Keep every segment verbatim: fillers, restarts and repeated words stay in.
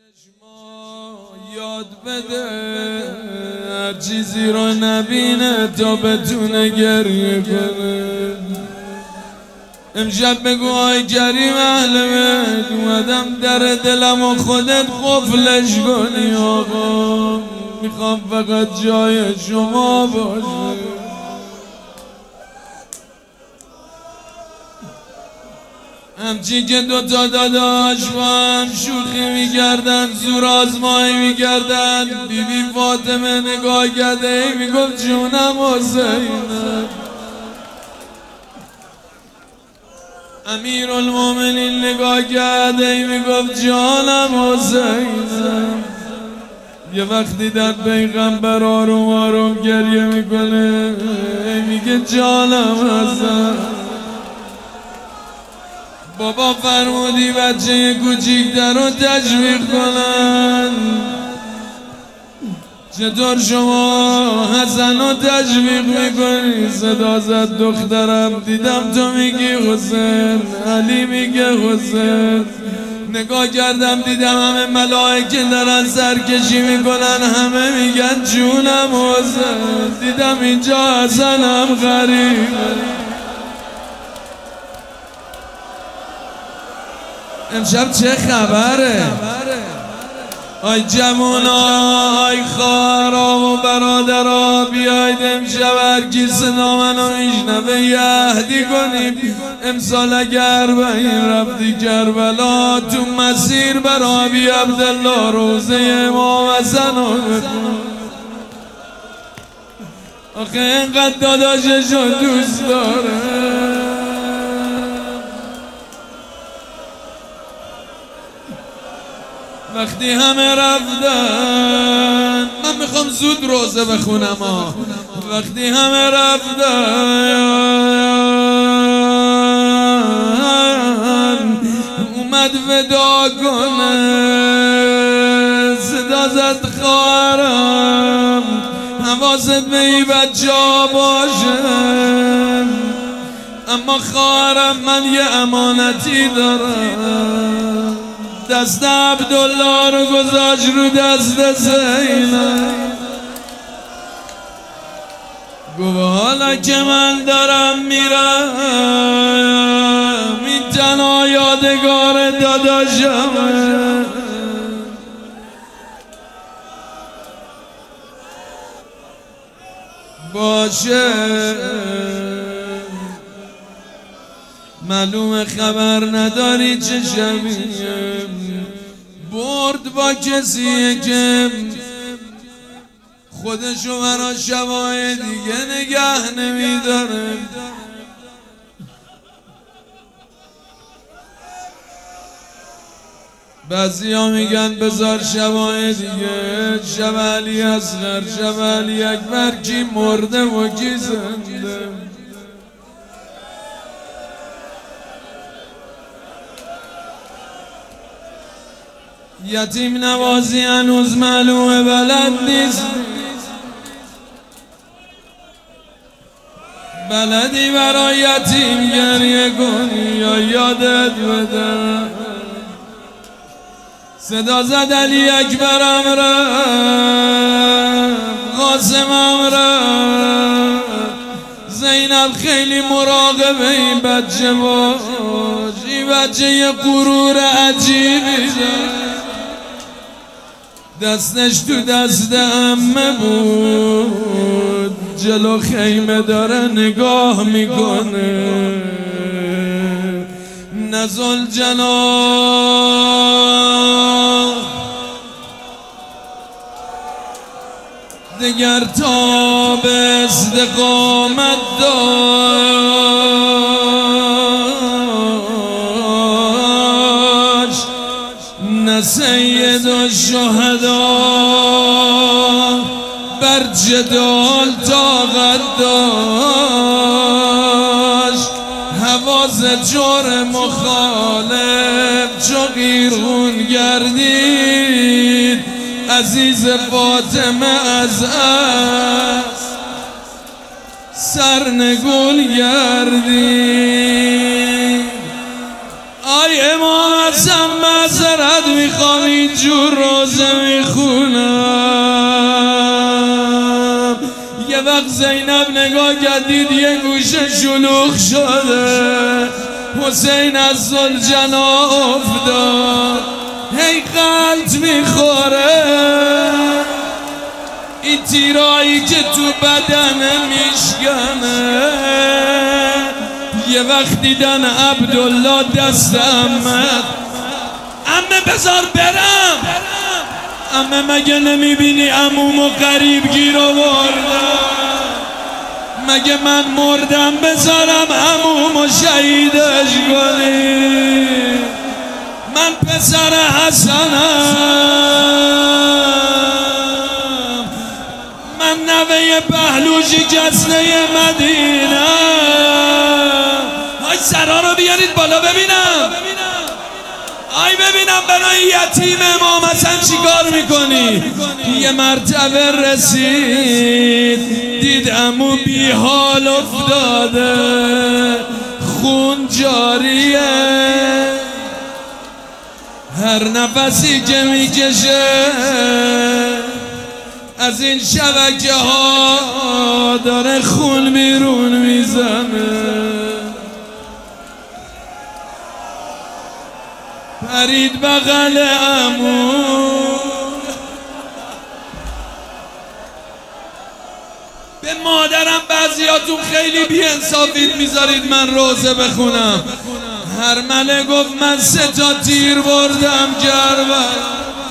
چشما یاد بده هر چیزی رو نبینه تا بتونه گریه کنه. امشب بگو آی کریم اهل بیت اومدم در دلم و خودت قفلش کنی. آقا میخوام فقط جای شما باشه. همچی که دوتا داداش با هم شوخی میکردن، زور آزمایی میکردن، بی بی فاطمه نگاه کرده میگفت جونم حسینم. امیر المومنین نگاه کرده میگفت جانم حسینم. یه وقتی در پیغمبر آروم آروم گریه میکنه میگه جانم حسین. بابا فرمودی بچه کوچیک‌تر رو تشویق کنن، چطور شما حسن رو تشویق میکنی؟ صدا زد دخترم دیدم تو میگی حسین، علی میگه حسین. نگاه کردم دیدم همه ملائکه دارن سرکشی میکنن، همه میگن جونم حسین. دیدم اینجا حسنم غریب. امشب چه خبره؟ آی جوونا، آی خواهرا و برادرا، بیاید امشب هر کی صدا منو میشنوه یه عهدی کنیم. امسال اگر اربعین رفتی کربلا، تو مسیر برا ابی عبدالله روزه امام حسن رو بخون. آخه اینقدر داداششو دوست داره. وقتی همه رفتن، من میخوام زود روزه بخونم ها. وقتی همه رفتن اومد ودا کنه، صدا زد خواهرم حواست به این بچه ها باشه. اما خواهرم من یه امانتی دارم. دست عبدالله رو گذاشت رو دست زینب. گفت حالا که من دارم میرم این تنها یادگار داداشمه. باشه معلوم خبر نداری چه شبیه برد با کسیه که خودشو برا شبای دیگه نگه نمیداره. بعضی ها میگن بذار شبای دیگه، شب علی اصغر، شب علی اکبر، کی مرده و کی زنده. یتیم نوازی هنوز معلومه بلد نیست. بلدی برای یتیم گریه کنی یا یادت بده؟ صدا زد علی اکبرم رفت، قاسمم رفت، زینب خیلی مراقب این بچه باش. این بچه یه غرور عجیبی داره، دستش تو دست عمه بود، جلو خیمه داره نگاه میکنه. نزل جناح دگر تا به استقامت داشت، نه سید الشهدا بر جدال طاقت داشت. حواس جور مخالف چو قیرون گردید، عزیز فاطمه از اسب سرنگون گردید. آی امام حسن معذرت میخوام اینجور روزه میخونم. یه وقت زینب نگاه کردید یه گوشه شلوغ شده، حسین از زلجنا افتاد، هی قلط میخوره، این تیرایی که تو بدن میشکنه. یه وقت دیدن عبدالله دست امت، امه بذار برم، امه مگه نمیبینی عمومو قریب گیر آوردم، مگه من مردم بذارم عمومو شهیدش کنی، من پسر حسنم، من نوه پهلوشی جسنه مدینه. آی سرا رو بیارید بالا ببینم، آی ببینم برای یتیم امام حسن چی کار میکنی. یه مرتبه رسید دید عمو بی حال افتاده، خون جاریه، هر نفسی که میکشه از این شبکه ها داره خون بیرون میزنه. پرید بغل عمو، به مادرم بعضیاتون خیلی بی‌انصافید میذارید من روزه بخونم. هرمله گفت من سه تا تیر بردم کربلا.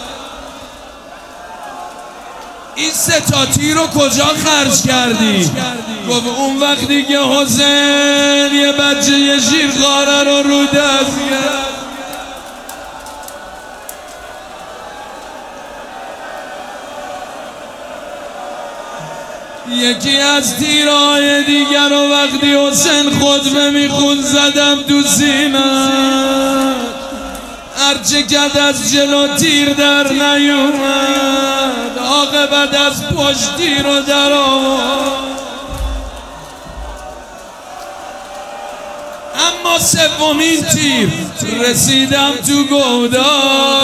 این سه تا تیر رو کجا خرج کردی؟ گفت اون وقتی که حسین یه بچه یه شیرخواره رو رو دست کرد. یکی از تیرهای دیگر رو وقتی حسین خطبه میخون زدم تو سینه، هرچه کد از جلو تیر در نیومد، عاقبت از پشت تیر رو در آورد. اما سومین تیر رسیدم تو گودا،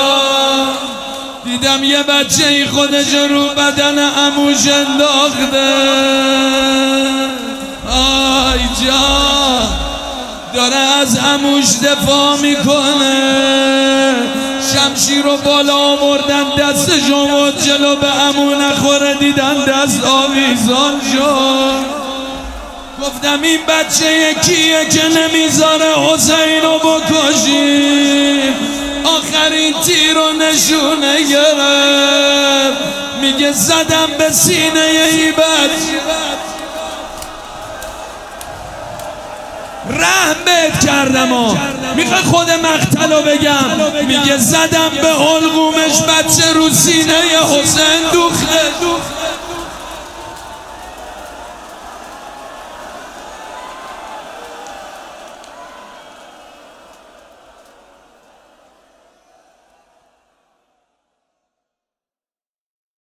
دیدم یه بچه ای خودش رو بدن عموش انداخته. آی جان داره از عموش دفاع میکنه، شمشیر رو بالا آوردن دستش آورد جلو به عمو نخوره، دیدن دست آویزان شد. گفتم این بچه کیه که نمیذاره حسین رو بکشیم. آخرین تیر رو نشونه گرفت، میگه زدم به سینه ای بچه، رحم بهت کردم ها. میخوای خود مقتل رو بگم، میگه زدم به حلقومش، بچه رو سینه حسین دوخته.